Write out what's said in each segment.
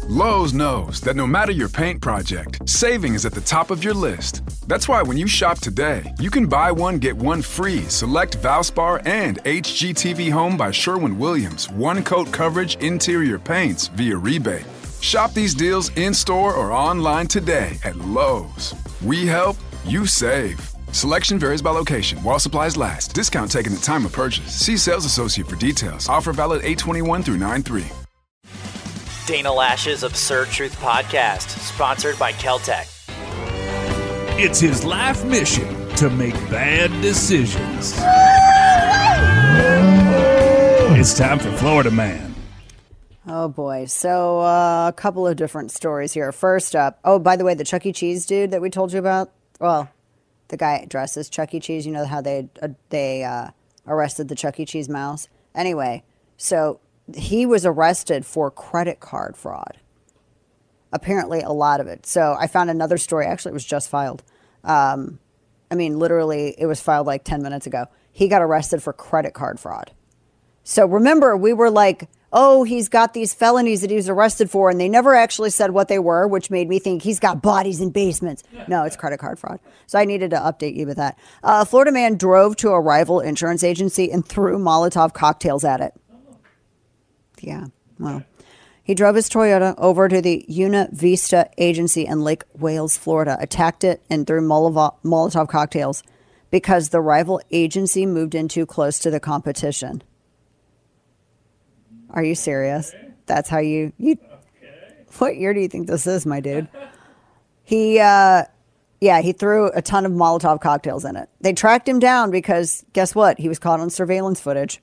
Lowe's knows that no matter your paint project, saving is at the top of your list. That's why when you shop today, you can buy one, get one free. Select Valspar and HGTV Home by Sherwin-Williams. One coat coverage interior paints via rebate. Shop these deals in-store or online today at Lowe's. We help, you save. Selection varies by location. While supplies last. Discount taken at time of purchase. See sales associate for details. Offer valid 8/21 through 9/3. Dana Lash's Absurd Truth Podcast, sponsored by Keltec. It's his life mission to make bad decisions. It's time for Florida Man. Oh, boy. So a couple of different stories here. First up, oh, by the way, the Chuck E. Cheese dude that we told you about, well, the guy dressed as Chuck E. Cheese, you know how they arrested the Chuck E. Cheese mouse? Anyway, so he was arrested for credit card fraud. Apparently a lot of it. So I found another story. Actually, it was just filed. Literally, it was filed like 10 minutes ago. He got arrested for credit card fraud. So remember, we were like, oh, he's got these felonies that he was arrested for, and they never actually said what they were, which made me think he's got bodies in basements. No, it's credit card fraud. So I needed to update you with that. A Florida man drove to a rival insurance agency and threw Molotov cocktails at it. Yeah, well, he drove his Toyota over to the Una Vista agency in Lake Wales, Florida, attacked it, and threw Molotov cocktails because the rival agency moved in too close to the competition. Are you serious? That's how you what year do you think this is, my dude? He threw a ton of Molotov cocktails in it. They tracked him down because guess what? He was caught on surveillance footage.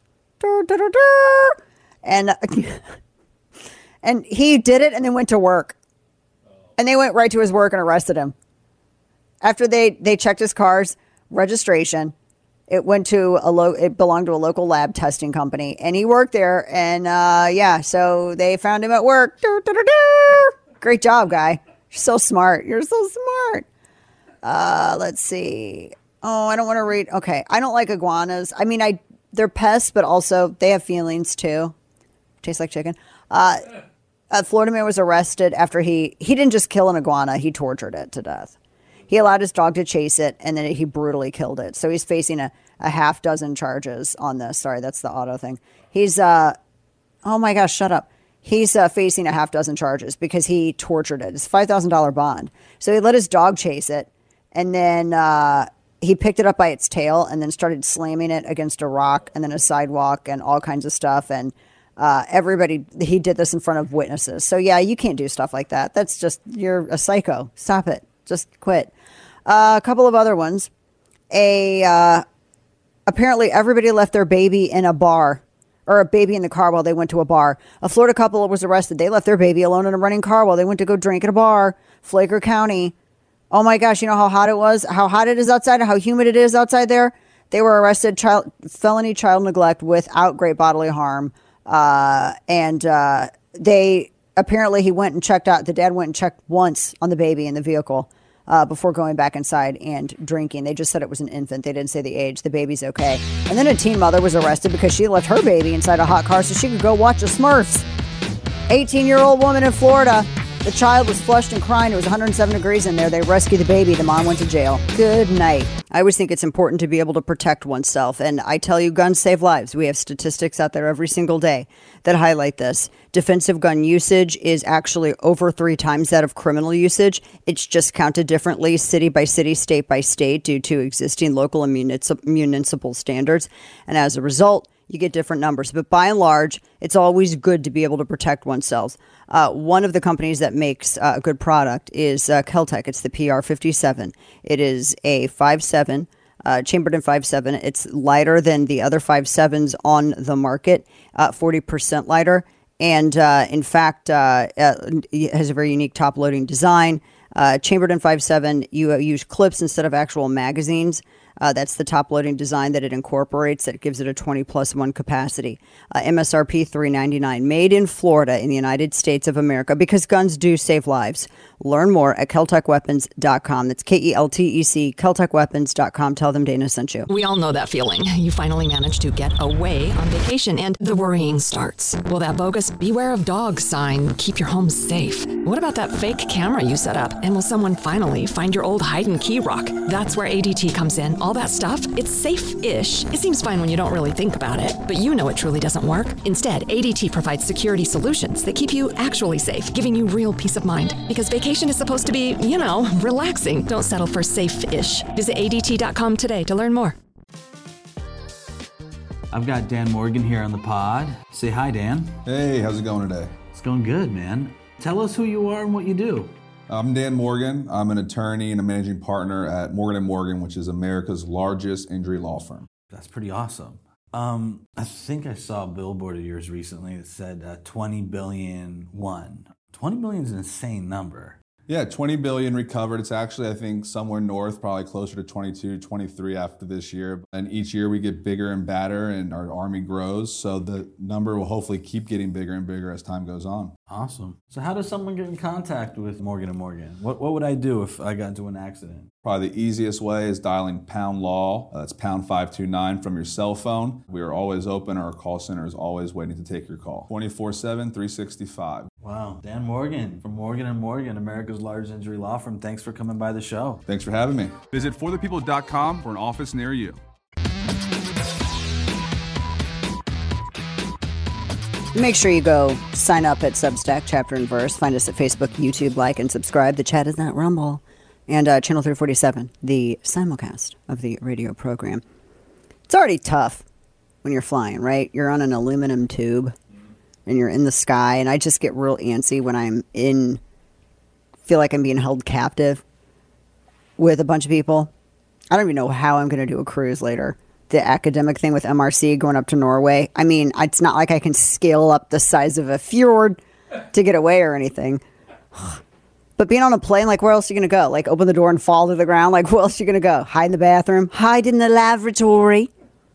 And he did it and then went to work. And they went right to his work and arrested him. After they checked his car's registration, it went to it belonged to a local lab testing company, and he worked there. And so they found him at work. Great job, guy. You're so smart. You're so smart. Let's see. Oh, I don't want to read. Okay, I don't like iguanas. I mean, they're pests, but also they have feelings too. Tastes like chicken. A Florida man was arrested after he didn't just kill an iguana, he tortured it to death. He allowed his dog to chase it, and then he brutally killed it. So he's facing a half dozen charges on this. Sorry, that's the auto thing. He's, oh my gosh, shut up. He's facing a half dozen charges because he tortured it. It's a $5,000 bond. So he let his dog chase it, and then he picked it up by its tail and then started slamming it against a rock and then a sidewalk and all kinds of stuff. And he did this in front of witnesses. So yeah, you can't do stuff like that. That's just, you're a psycho. Stop it. Just quit. A couple of other ones. Apparently everybody left their baby in a bar or a baby in the car while they went to a bar. A Florida couple was arrested. They left their baby alone in a running car while they went to go drink at a bar. Flagler County. Oh my gosh. You know how hot it was, how hot it is outside, how humid it is outside there. They were arrested, felony child neglect without great bodily harm. Apparently he went and checked out. The dad went and checked once on the baby in the vehicle before going back inside and drinking. They just said it was an infant. They didn't say the age. The baby's okay. And then a teen mother was arrested because she left her baby inside a hot car so she could go watch the Smurfs. 18-year-old woman in Florida. The child was flushed and crying. It was 107 degrees in there. They rescued the baby. The mom went to jail. Good night. I always think it's important to be able to protect oneself. And I tell you, guns save lives. We have statistics out there every single day that highlight this. Defensive gun usage is actually over 3 times that of criminal usage. It's just counted differently city by city, state by state due to existing local and municipal standards. And as a result, you get different numbers. But by and large, it's always good to be able to protect oneself. One of the companies that makes a good product is Keltec. It's the PR57. It is a 5.7, chambered in 5.7. It's lighter than the other 5.7s on the market, 40% lighter. And in fact, it has a very unique top-loading design. Chambered in 5.7, you use clips instead of actual magazines. That's the top loading design that it incorporates. That gives it a 20+1 capacity. MSRP $399. Made in Florida in the United States of America, because guns do save lives. Learn more at KeltecWeapons.com. That's KELTEC, KeltecWeapons.com. Tell them Dana sent you. We all know that feeling. You finally managed to get away on vacation and the worrying starts. Will that bogus "Beware of Dogs" sign keep your home safe? What about that fake camera you set up? And will someone finally find your old hide and key rock? That's where ADT comes in. All that stuff, it's safe-ish. It seems fine when you don't really think about it, but you know it truly doesn't work. Instead, ADT provides security solutions that keep you actually safe, giving you real peace of mind. Because vacation is supposed to be, relaxing. Don't settle for safe-ish. Visit ADT.com today to learn more. I've got Dan Morgan here on the pod. Say hi, Dan. Hey, how's it going today? It's going good, man. Tell us who you are and what you do. I'm Dan Morgan. I'm an attorney and a managing partner at Morgan & Morgan, which is America's largest injury law firm. That's pretty awesome. I think I saw a billboard of yours recently that said 20 billion won. 20 billion is an insane number. Yeah, 20 billion recovered. It's actually, I think, somewhere north, probably closer to 22, 23 after this year. And each year we get bigger and badder and our army grows. So the number will hopefully keep getting bigger and bigger as time goes on. Awesome. So how does someone get in contact with Morgan & Morgan? What would I do if I got into an accident? Probably the easiest way is dialing pound law. That's pound 529 from your cell phone. We are always open. Our call center is always waiting to take your call. 24/7, 365. Wow. Dan Morgan from Morgan & Morgan, America's largest injury law firm. Thanks for coming by the show. Thanks for having me. Visit forthepeople.com for an office near you. Make sure you go sign up at Substack, Chapter and Verse. Find us at Facebook, YouTube, like, and subscribe. The chat is not Rumble. And Channel 347, the simulcast of the radio program. It's already tough when you're flying, right? You're on an aluminum tube and you're in the sky. And I just get real antsy when feel like I'm being held captive with a bunch of people. I don't even know how I'm going to do a cruise later. The academic thing with MRC going up to Norway. I mean, it's not like I can scale up the size of a fjord to get away or anything. But being on a plane, like, where else are you going to go? Like, open the door and fall to the ground? Like, where else are you going to go? Hide in the bathroom? Hide in the lavatory?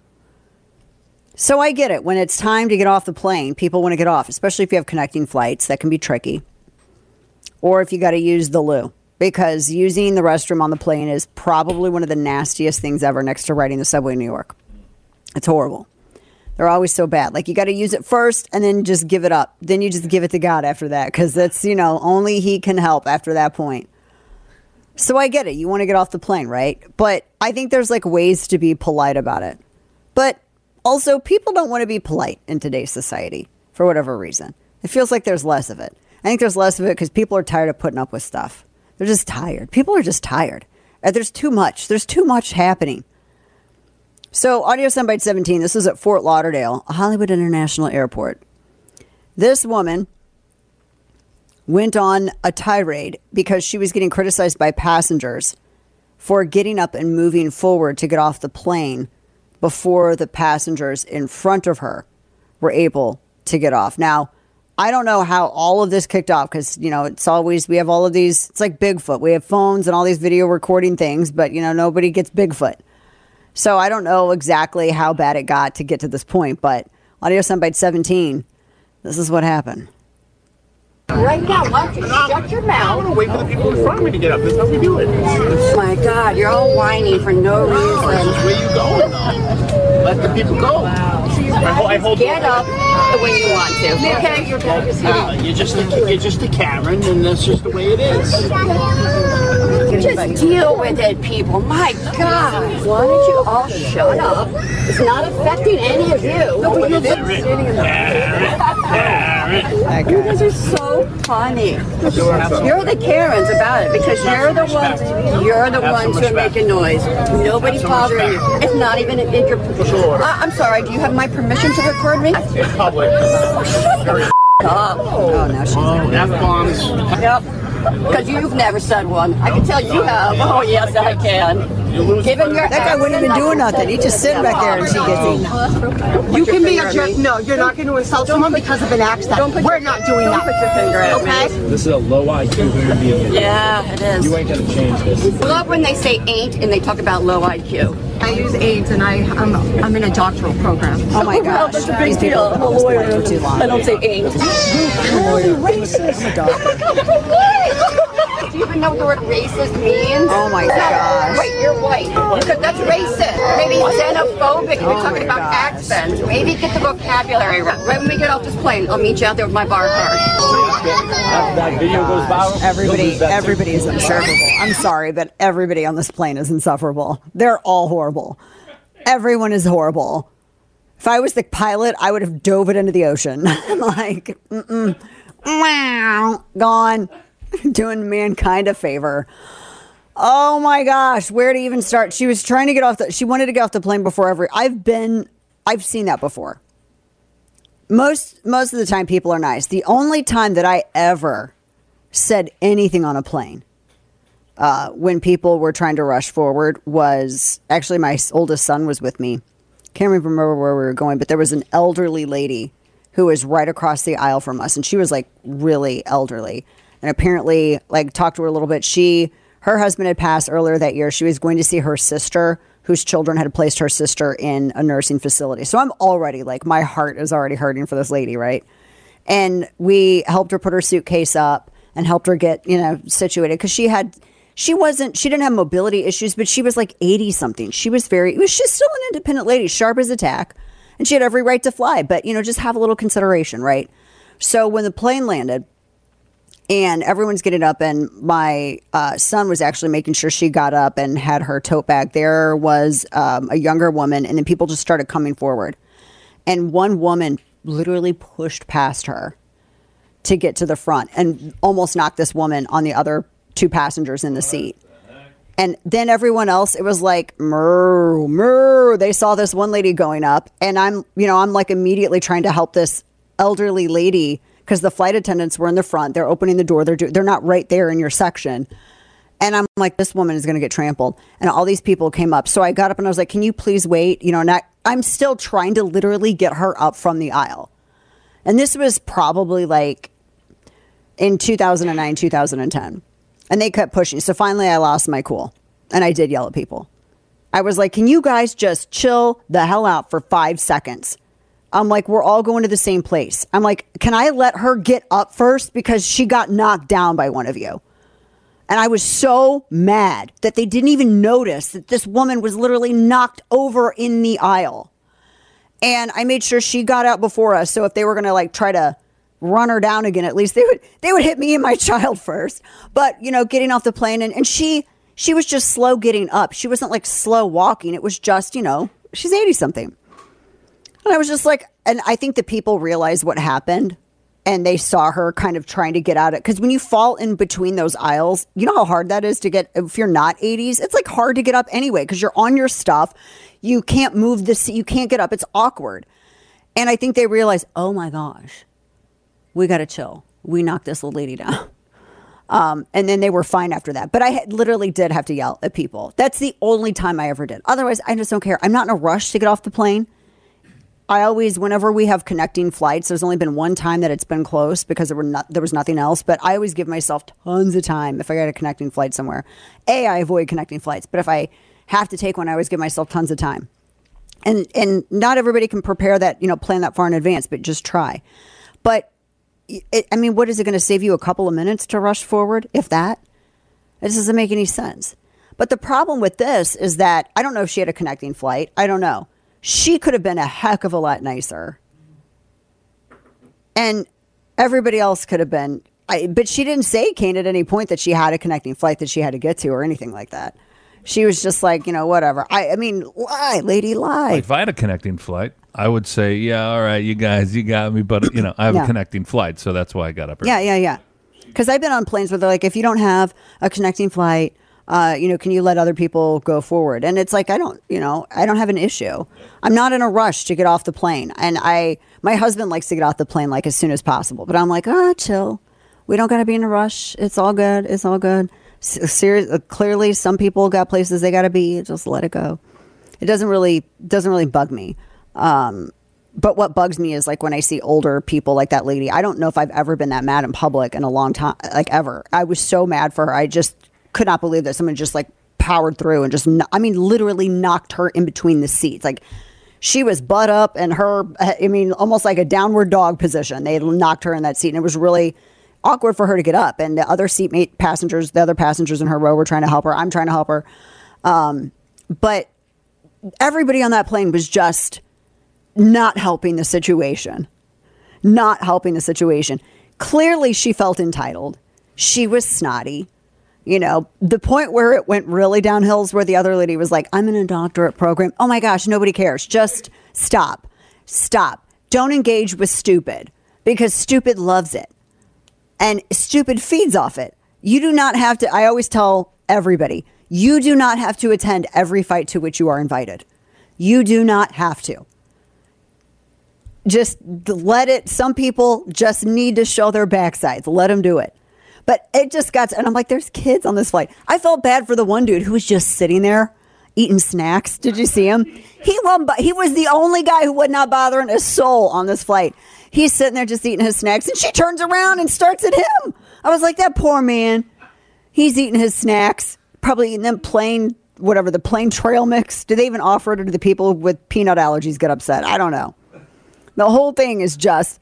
So I get it. When it's time to get off the plane, people want to get off, especially if you have connecting flights. That can be tricky. Or if you got to use the loo. Because using the restroom on the plane is probably one of the nastiest things ever, next to riding the subway in New York. It's horrible. They're always so bad. Like, you got to use it first and then just give it up. Then you just give it to God after that, because that's, only He can help after that point. So I get it. You want to get off the plane, right? But I think there's like ways to be polite about it. But also, people don't want to be polite in today's society for whatever reason. It feels like there's less of it. I think there's less of it because people are tired of putting up with stuff. They're just tired. People are just tired. There's too much. There's too much happening. So, audio soundbite 17, this is at Fort Lauderdale, Hollywood International Airport. This woman went on a tirade because she was getting criticized by passengers for getting up and moving forward to get off the plane before the passengers in front of her were able to get off. Now, I don't know how all of this kicked off because, it's always, we have all of these, it's like Bigfoot. We have phones and all these video recording things, but, nobody gets Bigfoot. So I don't know exactly how bad it got to get to this point, but audio soundbite 17, this is what happened. Right now, why don't you shut your mouth? I want to wait for the people in front of me to get up. That's how we do it. Oh my God, you're all whiny for no reason. Where you going? Let the people go. I hold Get up the way you want to. Okay, you're good. You're just a Karen, and that's just the way it is. Just deal with it, people. My God, why don't you all shut up? It's not affecting any of you. You guys are so funny. You're the Karens about it because you're the ones who are making noise. Nobody's bothering you. It's not even in your. I'm sorry. Do you have my permission to record me? It's public. Up. Oh, now she's F-bombs. Yep. Because you've never said one. I can tell you have. Oh, yes, I can. Given your that guy wouldn't even do nothing. He just sitting back there and she gets eaten. You can be a jerk. No, you're not going to insult someone because of an accident. We're not doing that. Put your finger at okay? me. This is a low IQ human being. Yeah, it is. You ain't going to change this. I love when they say ain't and they talk about low IQ. I use AIDS, and I'm in a doctoral program. Oh my gosh, that's a big deal. I'm a lawyer. Too long. I don't say AIDS. Do you even know what the word racist means? Oh my gosh. Wait, you're white. Because that's racist. Maybe xenophobic. We're talking about accents. Maybe get the vocabulary right. Right when we get off this plane, I'll meet you out there with my bar card. That video goes viral. Everybody is insufferable. I'm sorry, but everybody on this plane is insufferable. They're all horrible. Everyone is horrible. If I was the pilot, I would have dove it into the ocean. Like, gone. Doing mankind a favor. Oh my gosh, where to even start? She was trying to get off she wanted to get off the plane before I've seen that before. Most of the time people are nice. The only time that I ever said anything on a plane when people were trying to rush forward was actually my oldest son was with me. Can't remember where we were going, but there was an elderly lady who was right across the aisle from us, and she was like really elderly. And apparently, like, talked to her a little bit. Her husband had passed earlier that year. She was going to see her sister, whose children had placed her sister in a nursing facility. So I'm already like, my heart is already hurting for this lady, right? And we helped her put her suitcase up and helped her get, situated because she didn't have mobility issues, but she was like 80 something. She's still an independent lady, sharp as a tack, and she had every right to fly. But just have a little consideration, right? So when the plane landed. And everyone's getting up, and my son was actually making sure she got up and had her tote bag. There was a younger woman, and then people just started coming forward. And one woman literally pushed past her to get to the front and almost knocked this woman on the other two passengers in the seat. And then everyone else, it was like, murr. They saw this one lady going up, and I'm like immediately trying to help this elderly lady because the flight attendants were in the front. They're opening the door. They're not right there in your section. And I'm like, this woman is going to get trampled. And all these people came up. So I got up and I was like, can you please wait? And I'm still trying to literally get her up from the aisle. And this was probably like in 2009, 2010. And they kept pushing. So finally I lost my cool. And I did yell at people. I was like, can you guys just chill the hell out for 5 seconds? I'm like, we're all going to the same place. I'm like, can I let her get up first? Because she got knocked down by one of you. And I was so mad that they didn't even notice that this woman was literally knocked over in the aisle. And I made sure she got out before us. So if they were going to like try to run her down again, at least they would hit me and my child first. But, getting off the plane and she was just slow getting up. She wasn't like slow walking. It was just, she's 80 something. And I was just like, and I think the people realized what happened and they saw her kind of trying to get out of it. Because when you fall in between those aisles, you know how hard that is to get, if you're not 80s, it's like hard to get up anyway, because you're on your stuff. You can't move the seat. You can't get up. It's awkward. And I think they realized, oh my gosh, we got to chill. We knocked this old lady down. And then they were fine after that. But I literally did have to yell at people. That's the only time I ever did. Otherwise, I just don't care. I'm not in a rush to get off the plane. I always, whenever we have connecting flights, there's only been one time that it's been close because there was nothing else. But I always give myself tons of time if I got a connecting flight somewhere. I avoid connecting flights. But if I have to take one, I always give myself tons of time. And not everybody can prepare that, plan that far in advance, but just try. But, what is it going to save you a couple of minutes to rush forward, if that? It doesn't make any sense. But the problem with this is that I don't know if she had a connecting flight. I don't know. She could have been a heck of a lot nicer. And everybody else could have been. But she didn't say, Kane, at any point that she had a connecting flight that she had to get to or anything like that. She was just like, whatever. Lie, lady, lie. If I had a connecting flight, I would say, yeah, all right, you guys, you got me. But, I have a connecting flight, so that's why I got up early. Yeah. Because I've been on planes where they're like, if you don't have a connecting flight, can you let other people go forward? And it's like, I don't have an issue. I'm not in a rush to get off the plane. And my husband likes to get off the plane like as soon as possible. But I'm like, chill. We don't got to be in a rush. It's all good. It's all good. Clearly, some people got places they got to be. Just let it go. It doesn't really bug me. But what bugs me is like when I see older people like that lady. I don't know if I've ever been that mad in public in a long time, like ever. I was so mad for her. I just could not believe that someone just like powered through and just, literally knocked her in between the seats. Like, she was butt up and almost like a downward dog position. They knocked her in that seat, and it was really awkward for her to get up. And the other the other passengers in her row were trying to help her. I'm trying to help her. But everybody on that plane was just not helping the situation. Clearly, she felt entitled. She was snotty. The point where it went really downhill is where the other lady was like, I'm in a doctorate program. Oh my gosh, nobody cares. Just stop. Don't engage with stupid, because stupid loves it. And stupid feeds off it. You do not have to, I always tell everybody, you do not have to attend every fight to which you are invited. You do not have to. Just let it, some people just need to show their backsides. Let them do it. But it just got, and I'm like, there's kids on this flight. I felt bad for the one dude who was just sitting there eating snacks. Did you see him? He was the only guy who would not bother a soul on this flight. He's sitting there just eating his snacks, and she turns around and starts at him. I was like, that poor man. He's eating his snacks, probably eating them plain, whatever, the plain trail mix. Do they even offer it, or do the people with peanut allergies get upset? I don't know. The whole thing is just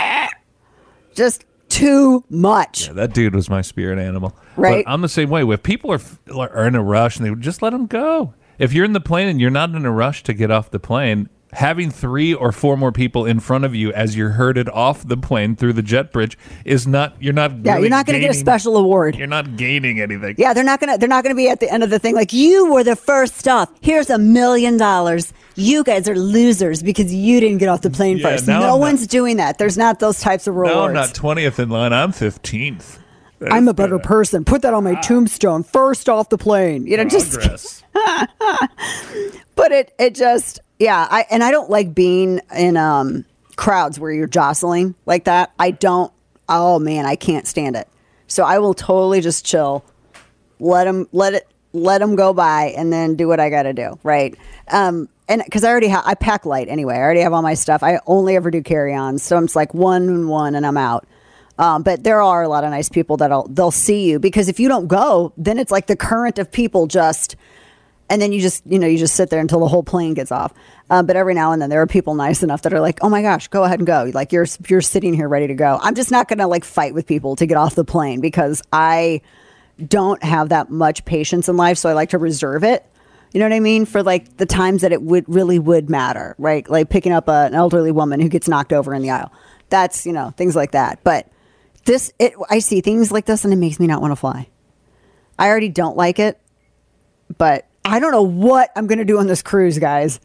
too much. Yeah, that dude was my spirit animal. Right. But I'm the same way. If people are in a rush, and they just let them go. If you're in the plane and you're not in a rush to get off the plane, having 3 or 4 more people in front of you as you're herded off the plane through the jet bridge is not. You're not. Yeah, you're not going to get a special award. You're not gaining anything. Yeah, they're not going to be at the end of the thing like, you were the first off. Here's $1 million. You guys are losers because you didn't get off the plane first. No one's doing that. There's not those types of rewards. No, I'm not 20th in line. I'm 15th. I'm a better person. Put that on my tombstone. First off the plane. Progress. But it just, yeah. I don't like being in crowds where you're jostling like that. I don't. Oh man, I can't stand it. So I will totally just chill. Let them go by, and then do what I got to do. Right. And because I pack light anyway. I already have all my stuff. I only ever do carry-ons. So I'm just like one and I'm out. But there are a lot of nice people they'll see you, because if you don't go, then it's like the current of people and then you just sit there until the whole plane gets off. But every now and then there are people nice enough that are like, oh my gosh, go ahead and go. Like you're sitting here ready to go. I'm just not going to like fight with people to get off the plane, because I don't have that much patience in life. So I like to reserve it. You know what I mean? For like the times that it would matter, right? Like picking up an elderly woman who gets knocked over in the aisle. That's, things like that. But I see things like this and it makes me not want to fly. I already don't like it, but I don't know what I'm going to do on this cruise, guys.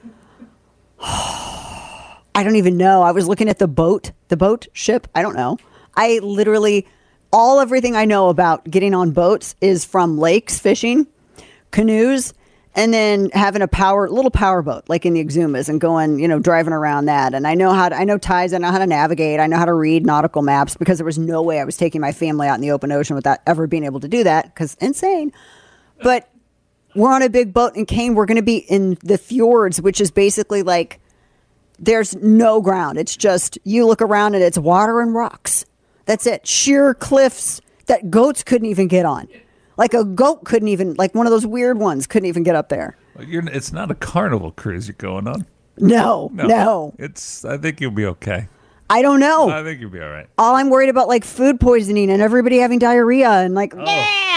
I don't even know. I was looking at the boat ship. I don't know. I literally, everything I know about getting on boats is from lakes, fishing, canoes, and then having a little power boat like in the Exumas and going, driving around that. And I know tides. I know how to navigate. I know how to read nautical maps, because there was no way I was taking my family out in the open ocean without ever being able to do that, because insane. But we're on a big boat in Kane. We're going to be in the fjords, which is basically like there's no ground. It's just you look around and it's water and rocks. That's it. Sheer cliffs that goats couldn't even get on. Like a goat couldn't even, like one of those weird ones, couldn't even get up there. It's not a carnival cruise you're going on. No. I think you'll be okay. I don't know. I think you'll be all right. All I'm worried about, like food poisoning and everybody having diarrhea and like, God.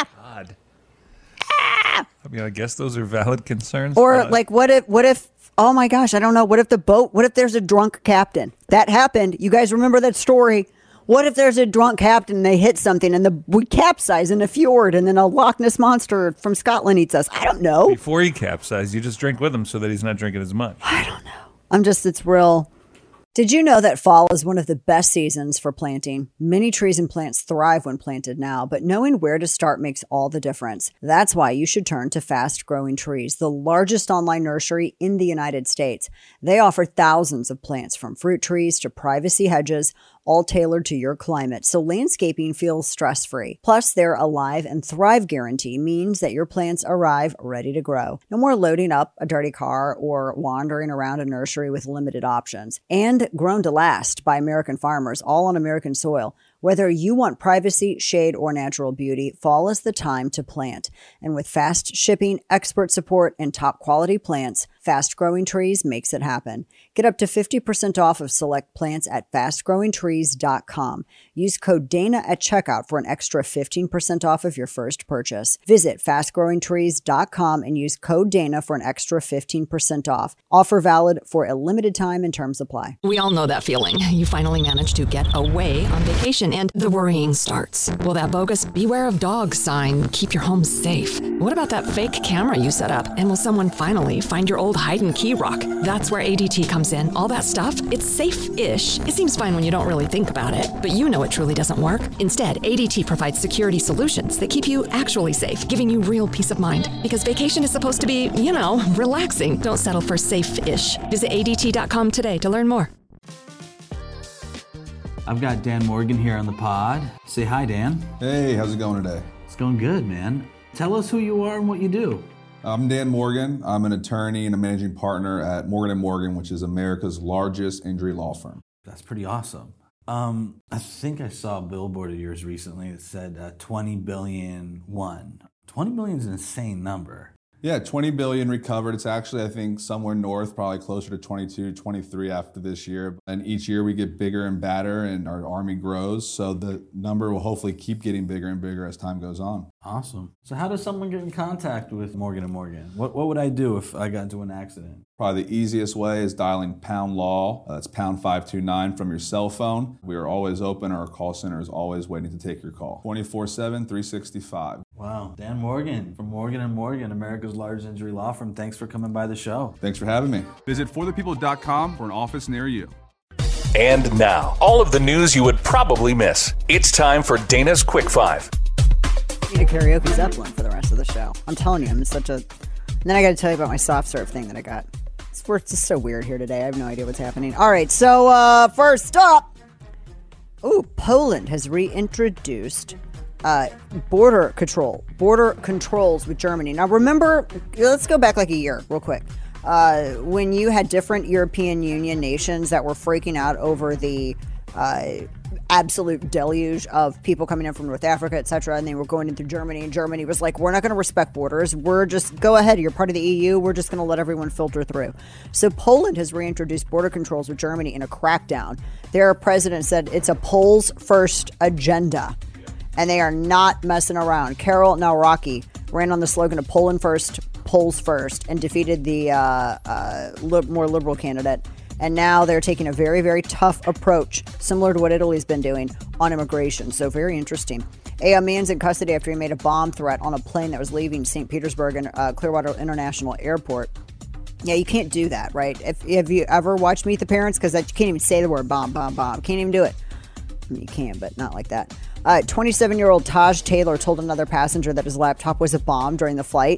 I mean, I guess those are valid concerns. Or like, what if, oh my gosh, I don't know. What if there's a drunk captain? That happened. You guys remember that story? What if there's a drunk captain and they hit something and we capsize in a fjord and then a Loch Ness monster from Scotland eats us? I don't know. Before he capsizes, you just drink with him so that he's not drinking as much. I don't know. It's real. Did you know that fall is one of the best seasons for planting? Many trees and plants thrive when planted now, but knowing where to start makes all the difference. That's why you should turn to Fast Growing Trees, the largest online nursery in the United States. They offer thousands of plants, from fruit trees to privacy hedges, all tailored to your climate, so landscaping feels stress-free. Plus, their Alive and Thrive guarantee means that your plants arrive ready to grow. No more loading up a dirty car or wandering around a nursery with limited options. And grown to last by American farmers, all on American soil. Whether you want privacy, shade, or natural beauty, fall is the time to plant. And with fast shipping, expert support, and top quality plants, Fast Growing Trees makes it happen. Get up to 50% off of select plants at fastgrowingtrees.com. Use code DANA at checkout for an extra 15% off of your first purchase. Visit fastgrowingtrees.com and use code DANA for an extra 15% off. Offer valid for a limited time and terms apply. We all know that feeling. You finally managed to get away on vacation and the worrying starts. Will that bogus "Beware of Dogs" sign keep your home safe? What about that fake camera you set up? And will someone finally find your old hide and key rock? That's where ADT comes in. All that stuff, it's safe-ish. It seems fine when you don't really think about it, but you know it truly doesn't work. Instead, ADT provides security solutions that keep you actually safe, giving you real peace of mind. Because vacation is supposed to be, relaxing. Don't settle for safe-ish. Visit ADT.com today to learn more. I've got Dan Morgan here on the pod. Say hi, Dan. Hey, how's it going today? It's going good, man. Tell us who you are and what you do. I'm Dan Morgan. I'm an attorney and a managing partner at Morgan & Morgan, which is America's largest injury law firm. That's pretty awesome. I think I saw a billboard of yours recently that said 20 billion won. 20 billion is an insane number. Yeah, 20 billion recovered. It's actually, I think, somewhere north, probably closer to 22, 23 after this year. And each year we get bigger and badder and our Army grows. So the number will hopefully keep getting bigger and bigger as time goes on. Awesome. So how does someone get in contact with Morgan & Morgan? What would I do if I got into an accident? Probably the easiest way is dialing pound law. That's pound 529 from your cell phone. We are always open. Our call center is always waiting to take your call. 24/7, 365. Wow. Dan Morgan from Morgan & Morgan, America's largest injury law firm. Thanks for coming by the show. Thanks for having me. Visit forthepeople.com for an office near you. And now, all of the news you would probably miss. It's time for Dana's Quick Five. I need a karaoke Zeppelin for the rest of the show. I'm telling you, I'm such a... And then I got to tell you about my soft serve thing that I got. It's just so weird here today. I have no idea what's happening. All right, so first up, Poland has reintroduced border controls with Germany. Now remember, let's go back like a year real quick. When you had different European Union nations that were freaking out over the absolute deluge of people coming in from North Africa, etc., and they were going in through Germany, and Germany was like, we're not going to respect borders. We're just, go ahead, you're part of the EU. We're just going to let everyone filter through. So Poland has reintroduced border controls with Germany in a crackdown. Their president said it's a Poles first agenda, and they are not messing around. Karol Nawrocki ran on the slogan of Poland first, Poles first, and defeated the more liberal candidate. And now they're taking a very, very tough approach, similar to what Italy's been doing on immigration. So very interesting. A man's in custody after he made a bomb threat on a plane that was leaving St. Petersburg and Clearwater International Airport. Yeah, you can't do that, right? Have you ever watched Meet the Parents? Because you can't even say the word bomb. Can't even do it. I mean, you can, but not like that. 27-year-old Taj Taylor told another passenger that his laptop was a bomb during the flight.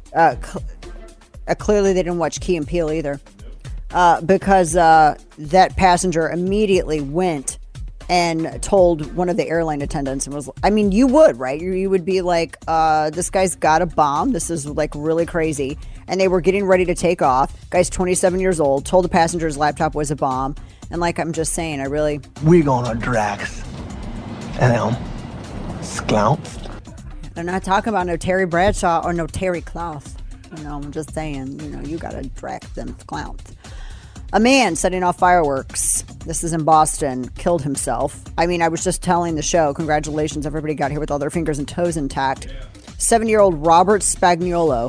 Clearly, they didn't watch Key and Peele either. Because that passenger immediately went and told one of the airline attendants and was, I mean, you would, right? You would be like, this guy's got a bomb. This is like really crazy. And they were getting ready to take off. Guy's 27 years old, told the passenger his laptop was a bomb. And like, I'm just saying, we're gonna Drax and Sklounce. They're not talking about no Terry Bradshaw or no Terry Cloth. I'm just saying, you gotta Drax them clowns. A man setting off fireworks, this is in Boston, killed himself. I mean, I was just telling the show, congratulations, everybody got here with all their fingers and toes intact. 7-year-old Robert Spagnuolo,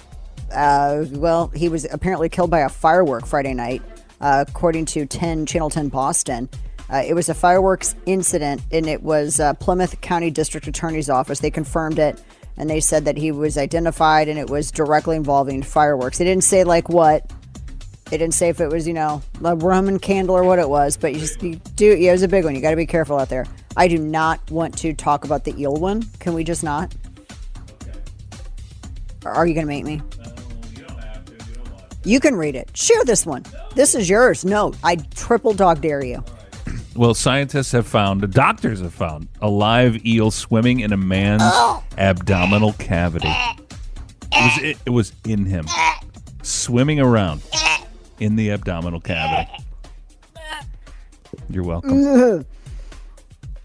he was apparently killed by a firework Friday night, according to Channel 10 Boston. It was a fireworks incident, and it was Plymouth County District Attorney's Office. They confirmed it, and they said that he was identified, and it was directly involving fireworks. They didn't say like what. They didn't say if it was, a Roman candle or what it was, but it was a big one. You got to be careful out there. I do not want to talk about the eel one. Can we just not? Okay. Or are you going to make me? No, you don't have to. You don't want to. You can read it. Share this one. No. This is yours. No, I triple dog dare you. Well, doctors have found a live eel swimming in a man's abdominal cavity. It was in him, swimming around in the abdominal cavity. You're welcome.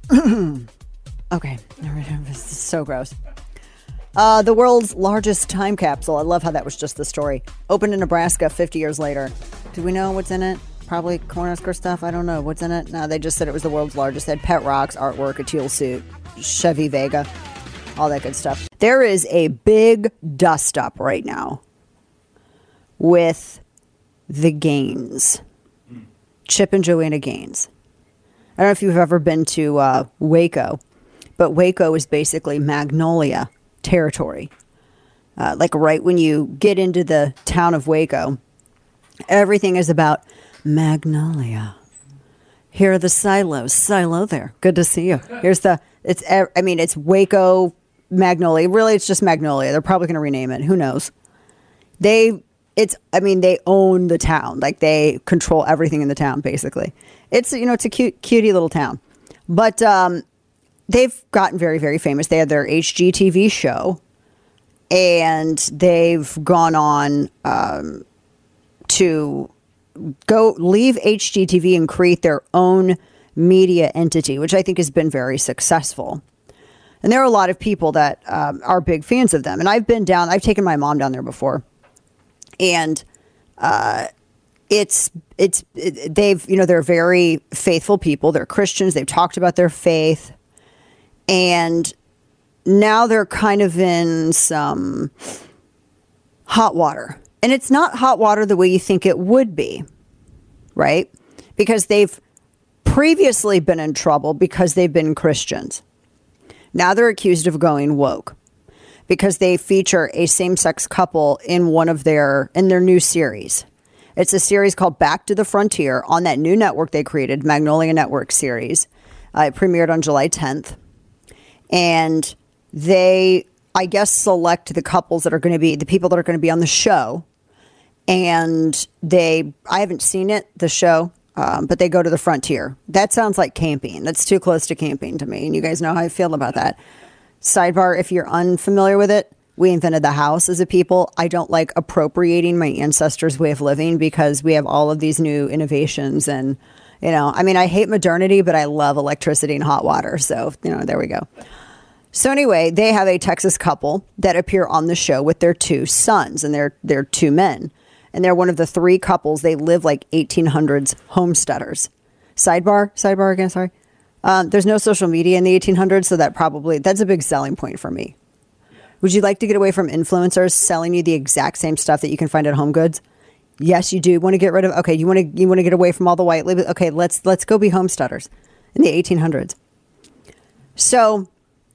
Okay. This is so gross. The world's largest time capsule. I love how that was just the story. Opened in Nebraska 50 years later. Do we know what's in it? Probably Cornhusker stuff. I don't know. What's in it? No, they just said it was the world's largest. They had pet rocks, artwork, a teal suit, Chevy Vega, all that good stuff. There is a big dust up right now with the Gaines. Chip and Joanna Gaines. I don't know if you've ever been to Waco, but Waco is basically Magnolia territory. Like right when you get into the town of Waco, everything is about Magnolia. Here are the silos. Silo there. Good to see you. It's Waco Magnolia. Really, it's just Magnolia. They're probably going to rename it. Who knows? They own the town. Like they control everything in the town, basically. It's a cutie little town. But they've gotten very, very famous. They had their HGTV show, and they've gone on to go leave HGTV and create their own media entity, which I think has been very successful. And there are a lot of people that are big fans of them. And I've been down, I've taken my mom down there before. And they're very faithful people. They're Christians. They've talked about their faith. And now they're kind of in some hot water. And it's not hot water the way you think it would be, right? Because they've previously been in trouble because they've been Christians. Now they're accused of going woke because they feature a same-sex couple in their new series. It's a series called Back to the Frontier on that new network they created, Magnolia Network series. It premiered on July 10th. And they, I guess, select the couples that are going to be, the people that are going to be on the show. And I haven't seen the show, but they go to the frontier. That sounds like camping. That's too close to camping to me. And you guys know how I feel about that. Sidebar, if you're unfamiliar with it, we invented the house as a people. I don't like appropriating my ancestors' way of living because we have all of these new innovations. And, I hate modernity, but I love electricity and hot water. So, there we go. So anyway, they have a Texas couple that appear on the show with their two sons, and they're two men. And they're one of the three couples. They live like 1800s homesteaders. Sidebar again, sorry. There's no social media in the 1800s, so that's a big selling point for me. Would you like to get away from influencers selling you the exact same stuff that you can find at Home Goods? Yes, you do. Want to get rid of? Okay, you want to get away from all the white label? Okay, let's go be homesteaders in the 1800s. So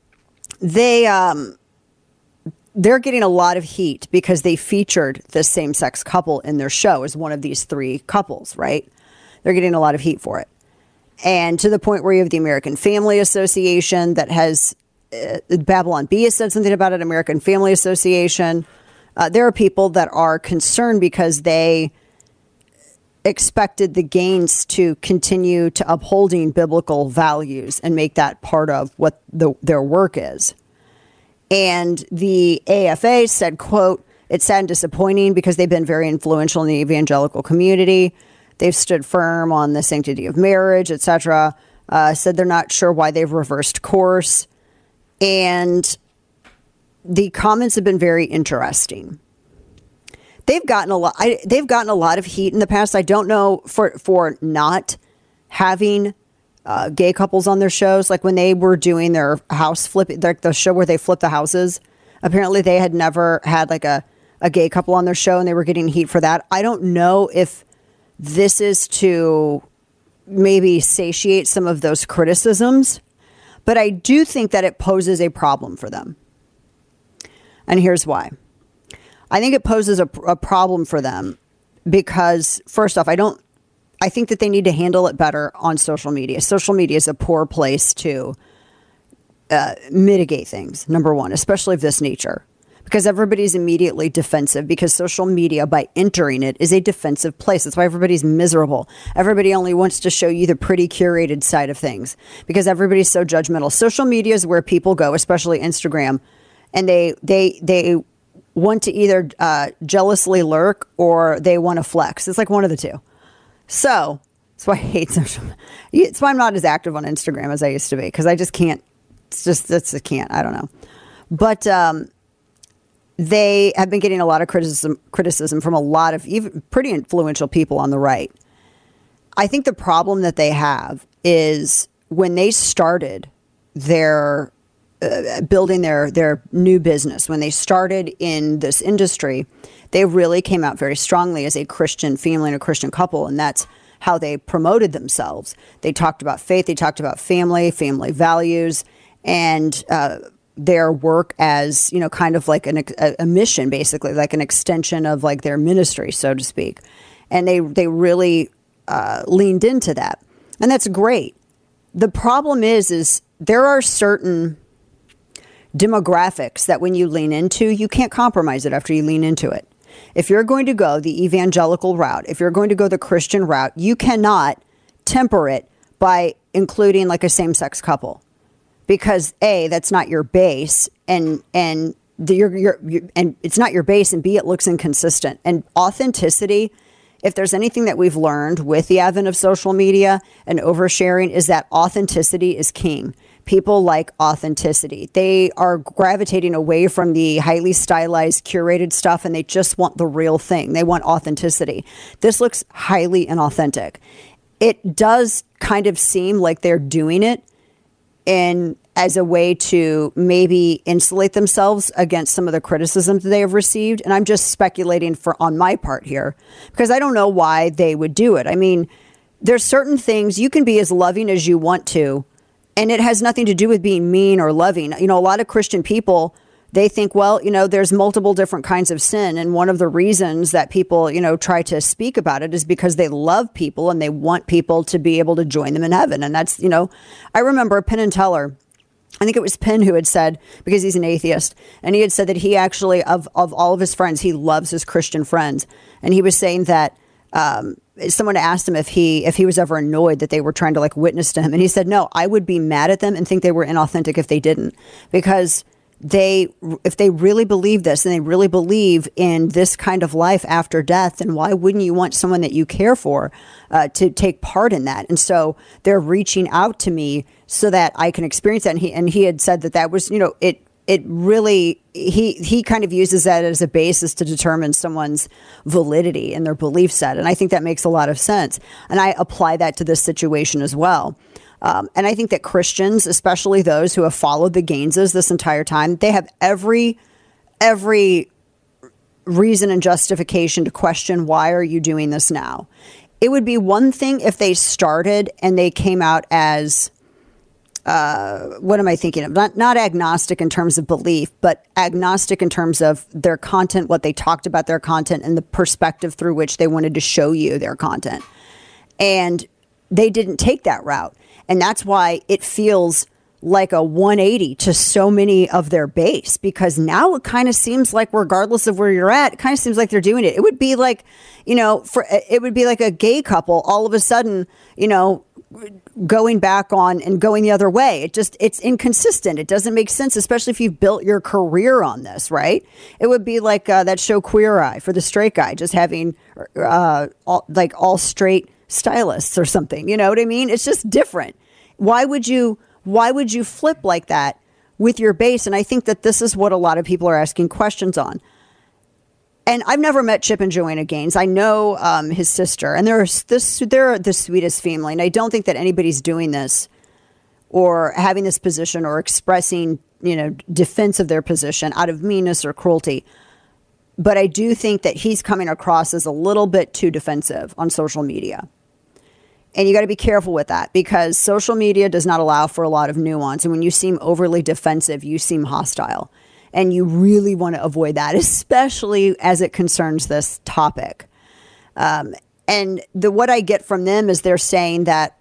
they're getting a lot of heat because they featured the same-sex couple in their show as one of these three couples, right? They're getting a lot of heat for it. And to the point where you have the American Family Association that has, Babylon Bee has said something about it, American Family Association. There are people that are concerned because they expected the Gaines to continue to upholding biblical values and make that part of what their work is. And the AFA said, quote, "It's sad and disappointing because they've been very influential in the evangelical community. They've stood firm on the sanctity of marriage, etc. Said they're not sure why they've reversed course." And the comments have been very interesting. They've gotten a lot of heat in the past. I don't know for not having gay couples on their shows, like when they were doing their house flip, like the show where they flip the houses. Apparently, they had never had like a gay couple on their show, and they were getting heat for that. I don't know if this is to maybe satiate some of those criticisms, but I do think that it poses a problem for them. And here's why. I think it poses a problem for them because, first off, I think that they need to handle it better on social media. Social media is a poor place to mitigate things, number one, especially of this nature, because everybody's immediately defensive because social media, by entering it, is a defensive place. That's why everybody's miserable. Everybody only wants to show you the pretty curated side of things because everybody's so judgmental. Social media is where people go, especially Instagram, and they want to either jealously lurk or they want to flex. It's like one of the two. So That's why I hate social media. It's why I'm not as active on Instagram as I used to be, because I just can't. I can't. I don't know. But they have been getting a lot of criticism from a lot of even pretty influential people on the right. I think the problem that they have is when they started their building their new business, when they started in this industry, they really came out very strongly as a Christian family and a Christian couple, and that's how they promoted themselves. They talked about faith, they talked about family values, and their work as, kind of like a mission, basically, like an extension of like their ministry, so to speak. And they really leaned into that. And that's great. The problem is there are certain demographics that when you lean into, you can't compromise it after you lean into it. If you're going to go the evangelical route, if you're going to go the Christian route, you cannot temper it by including like a same-sex couple, because A, that's not your base, and and it's not your base, and B, it looks inconsistent. And authenticity, if there's anything that we've learned with the advent of social media and oversharing, is that authenticity is king. People like authenticity. They are gravitating away from the highly stylized, curated stuff, and they just want the real thing. They want authenticity. This looks highly inauthentic. It does kind of seem like they're doing it as a way to maybe insulate themselves against some of the criticism that they have received. And I'm just speculating on my part here, because I don't know why they would do it. I mean, there's certain things you can be as loving as you want to, and it has nothing to do with being mean or loving. A lot of Christian people, they think, well, there's multiple different kinds of sin. And one of the reasons that people, try to speak about it is because they love people and they want people to be able to join them in heaven. And that's, I remember Penn and Teller. I think it was Penn who had said, because he's an atheist, and he had said that he actually, of all of his friends, he loves his Christian friends. And he was saying that someone asked him if he was ever annoyed that they were trying to like witness to him. And he said, no, I would be mad at them and think they were inauthentic if they didn't, because if they really believe this and they really believe in this kind of life after death, then why wouldn't you want someone that you care for to take part in that? And so they're reaching out to me so that I can experience that. And he had said that was, it really, he kind of uses that as a basis to determine someone's validity and their belief set. And I think that makes a lot of sense. And I apply that to this situation as well. And I think that Christians, especially those who have followed the Gaineses this entire time, they have every reason and justification to question, why are you doing this now? It would be one thing if they started and they came out as, what am I thinking of? Not agnostic in terms of belief, but agnostic in terms of their content, what they talked about their content, and the perspective through which they wanted to show you their content. And they didn't take that route. And that's why it feels like a 180 to so many of their base, because now it kind of seems like, regardless of where you're at, it kind of seems like they're doing it. It would be like, it would be like a gay couple all of a sudden, going back on and going the other way. It's inconsistent. It doesn't make sense, especially if you've built your career on this, right? It would be like that show Queer Eye for the straight guy, just having all straight stylists or something. You know what I mean? It's just different. Why would you flip like that with your base? And I think that this is what a lot of people are asking questions on. And I've never met Chip and Joanna Gaines. I know his sister, and they're the sweetest family. And I don't think that anybody's doing this or having this position or expressing, defense of their position out of meanness or cruelty. But I do think that he's coming across as a little bit too defensive on social media. And you got to be careful with that, because social media does not allow for a lot of nuance. And when you seem overly defensive, you seem hostile. And you really want to avoid that, especially as it concerns this topic. And what I get from them is they're saying that,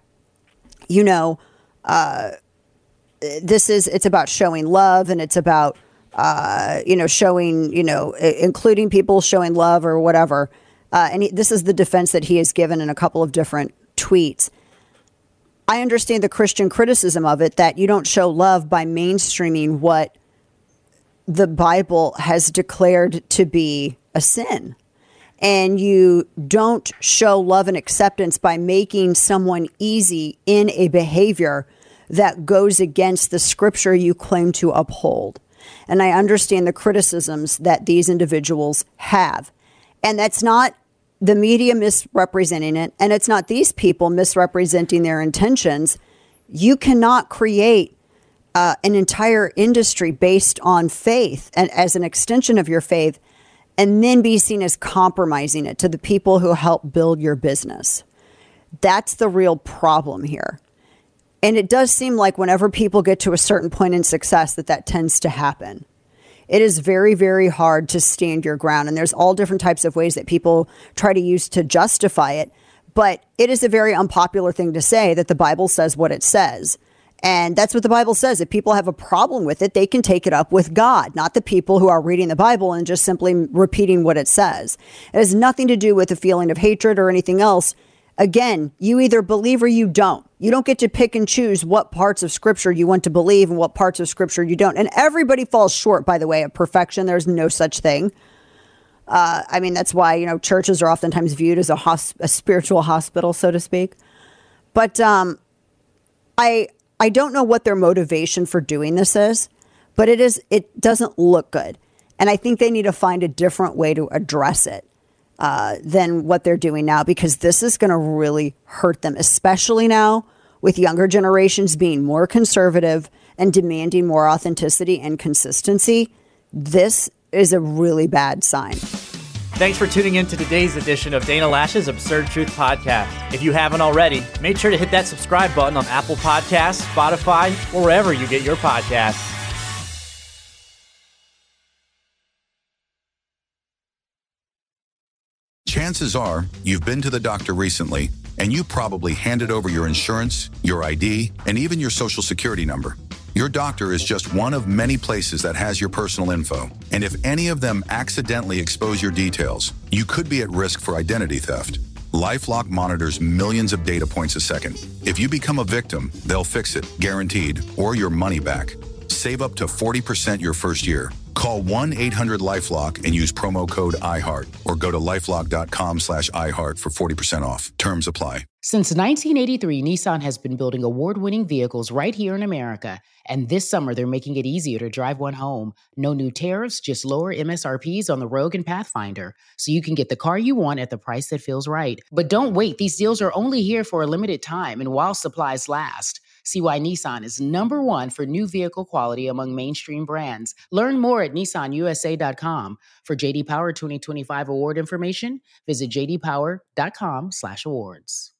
it's about showing love, and it's about, showing, including people showing love or whatever. And this is the defense that he has given in a couple of different tweets. I understand the Christian criticism of it, that you don't show love by mainstreaming what the Bible has declared to be a sin. and you don't show love and acceptance by making someone easy in a behavior that goes against the scripture you claim to uphold. And I understand the criticisms that these individuals have. And that's not the media misrepresenting it, and it's not these people misrepresenting their intentions. You cannot create an entire industry based on faith and as an extension of your faith, and then be seen as compromising it to the people who help build your business. That's the real problem here. And it does seem like whenever people get to a certain point in success that tends to happen. It is very, very hard to stand your ground. And there's all different types of ways that people try to use to justify it. But it is a very unpopular thing to say that the Bible says what it says. And that's what the Bible says. If people have a problem with it, they can take it up with God, not the people who are reading the Bible and just simply repeating what it says. It has nothing to do with a feeling of hatred or anything else. Again, you either believe or you don't. You don't get to pick and choose what parts of scripture you want to believe and what parts of scripture you don't. And everybody falls short, by the way, of perfection. There's no such thing. That's why, churches are oftentimes viewed as a spiritual hospital, so to speak. But I don't know what their motivation for doing this is, but it doesn't look good. And I think they need to find a different way to address it than what they're doing now, because this is going to really hurt them, especially now with younger generations being more conservative and demanding more authenticity and consistency. This is a really bad sign. Thanks for tuning in to today's edition of Dana Loesch's Absurd Truth Podcast. If you haven't already, make sure to hit that subscribe button on Apple Podcasts, Spotify, or wherever you get your podcasts. Chances are you've been to the doctor recently, and you probably handed over your insurance, your ID, and even your social security number. Your doctor is just one of many places that has your personal info. And if any of them accidentally expose your details, you could be at risk for identity theft. LifeLock monitors millions of data points a second. If you become a victim, they'll fix it, guaranteed, or your money back. Save up to 40% your first year. Call 1-800-LifeLock and use promo code iHeart, or go to lifelock.com/iHeart for 40% off. Terms apply. Since 1983, Nissan has been building award-winning vehicles right here in America. And this summer, they're making it easier to drive one home. No new tariffs, just lower MSRPs on the Rogue and Pathfinder. So you can get the car you want at the price that feels right. But don't wait. These deals are only here for a limited time and while supplies last. See why Nissan is #1 for new vehicle quality among mainstream brands. Learn more at nissanusa.com. For JD Power 2025 award information, visit jdpower.com/awards.